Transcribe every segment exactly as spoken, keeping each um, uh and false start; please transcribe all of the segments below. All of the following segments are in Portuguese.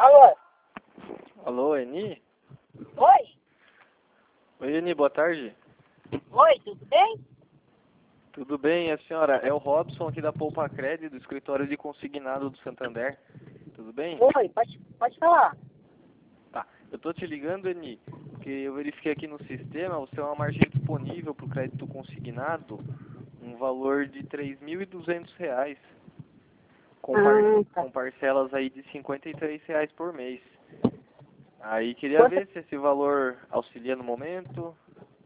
Alô? Alô, Eni? Oi? Oi, Eni, boa tarde. Oi, tudo bem? Tudo bem, a senhora? É o Robson aqui da Poupa Cred, do escritório de consignado do Santander. Tudo bem? Oi, pode, pode falar. Tá. Eu tô te ligando, Eni, porque eu verifiquei aqui no sistema, você tem uma margem disponível para o crédito consignado, um valor de três mil e duzentos reais, com, par Ah, tá. com parcelas aí de cinquenta e três reais por mês. Aí queria Quantas, ver se esse valor auxilia no momento.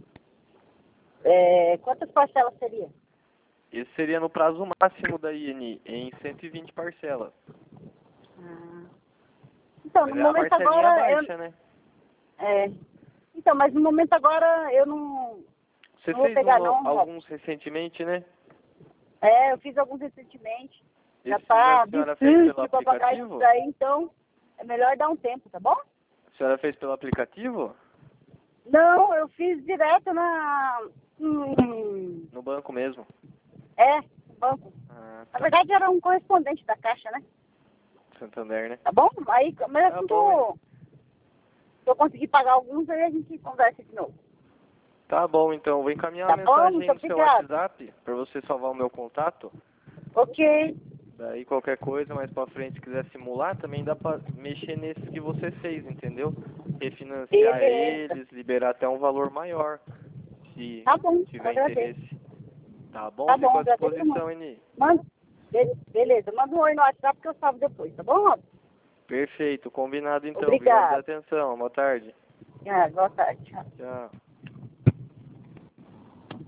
é, quantas parcelas seria? Esse seria no prazo máximo da I N, em cento e vinte parcelas. Ah. Então, Mas no é a momento parcelinha agora, eu... baixa, né? É, então, mas no momento agora eu não, Você não vou fez um, pegar no- não, Rob. alguns recentemente, né? É, eu fiz alguns recentemente. Já Esses tá a senhora fez pelo difícil pra pagar isso aplicativo? daí, então é melhor dar um tempo, tá bom? A senhora fez pelo aplicativo? Não, eu fiz direto na... Hum, No banco mesmo? é, no banco. Ah, Na tá. verdade era um correspondente da Caixa, né? Santander, né? Tá bom? Aí, mas Tá assim que bom, hein? eu, se eu conseguir pagar alguns, aí a gente conversa de novo. Tá bom, então. Vou encaminhar Tá uma bom? mensagem Muito aí no seu obrigada. WhatsApp para você salvar o meu contato. Ok. Daí qualquer coisa mais pra frente, se quiser simular, também dá pra mexer nesses que você fez, entendeu? Refinanciar Beleza. eles, liberar até um valor maior, se Tá bom, eu tiver agradeço. interesse. Tá bom? Tá Fico bom, à agradeço disposição, muito. Eni. Manda. Be- Beleza, manda um oi no WhatsApp que eu salvo depois, tá bom, Rob? Perfeito, combinado então. Obrigado pela Obrigado. atenção. Boa tarde. Ah, boa tarde. Tchau. Tchau.